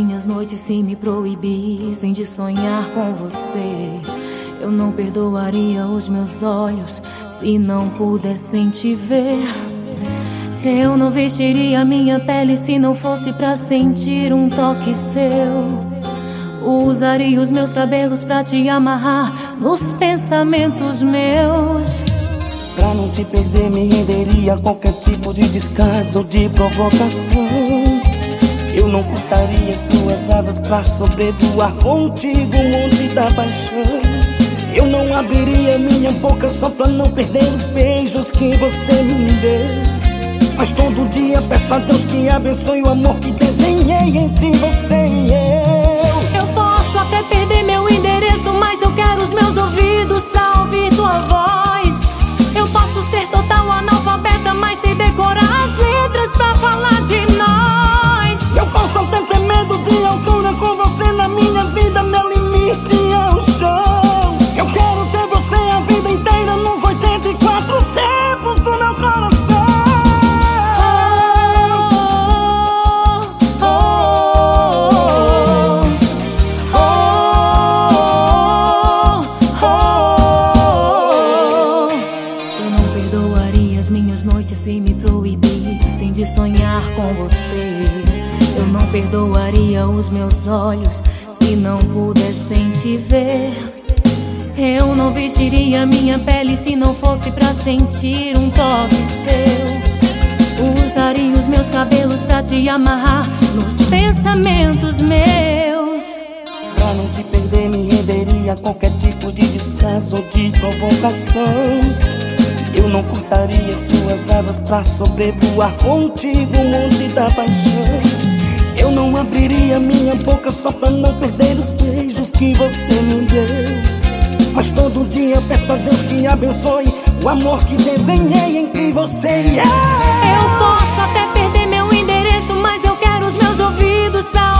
minhas noites se me proibissem de sonhar com você. Eu não perdoaria os meus olhos se não pudessem te ver. Eu não vestiria minha pele se não fosse pra sentir um toque seu. Usaria os meus cabelos pra te amarrar nos pensamentos meus. Pra não te perder me renderia a qualquer tipo de descaso ou de provocação. Eu não cortaria suas asas pra sobrevoar contigo o monte da paixão. Eu não abriria minha boca só pra não perder os beijos que você me deu. Mas todo dia peço a Deus que abençoe o amor que desenhei entre você e eu. Eu posso até perder meu endereço, mas eu quero os meus ouvidos pra ouvir tua voz. Eu posso ser total analfabeta, mas sei decorar as letras pra falar de nós. Eu posso até ter medo de altura, com você na minha vida meu limite é o chão. Eu quero ter você a vida inteira nos 84 tempos do meu coração. Se me proibissem de sonhar com você, eu não perdoaria os meus olhos se não pudessem te ver. Eu não vestiria minha pele se não fosse pra sentir um toque seu. Usaria os meus cabelos pra te amarrar nos pensamentos meus. Pra não te perder me renderia a qualquer tipo de descaso ou de provocação. Eu não cortaria suas asas pra sobrevoar contigo o monte da paixão. Eu não abriria minha boca só pra não perder os beijos que você me deu. Mas todo dia peço a Deus que abençoe o amor que desenhei entre você e eu. Eu posso até perder meu endereço, mas eu quero os meus ouvidos pra